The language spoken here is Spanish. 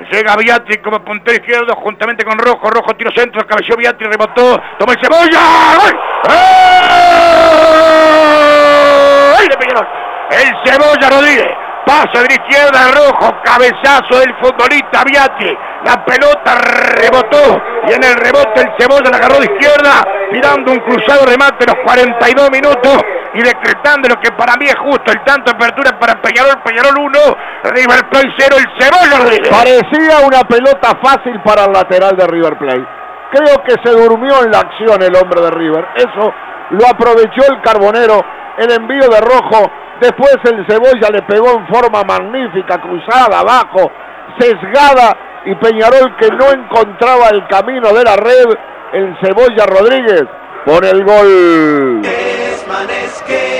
Llega Biatri como puntero izquierdo juntamente con Rojo. Rojo tiro centro, cabeceó Biatri, rebotó. Toma el Cebolla. ¡Gol! ¡Ay, de Peñarol! El Cebolla Rodríguez. Pasa de la izquierda al Rojo, cabezazo del futbolista Biatri. La pelota rebotó y en el rebote el Cebolla la agarró de izquierda, tirando un cruzado remate a los 42 minutos y decretando lo que para mí es justo, el tanto de apertura para Peñarol. Peñarol 1, River Plate 0, el Cebolla Rodríguez. Parecía una pelota fácil para el lateral de River Plate. Creo que se durmió en la acción el hombre de River. Eso lo aprovechó el Carbonero, el envío de Rojo. Después el Cebolla le pegó en forma magnífica, cruzada, abajo, sesgada, y Peñarol, que no encontraba el camino de la red, el Cebolla Rodríguez pone el gol.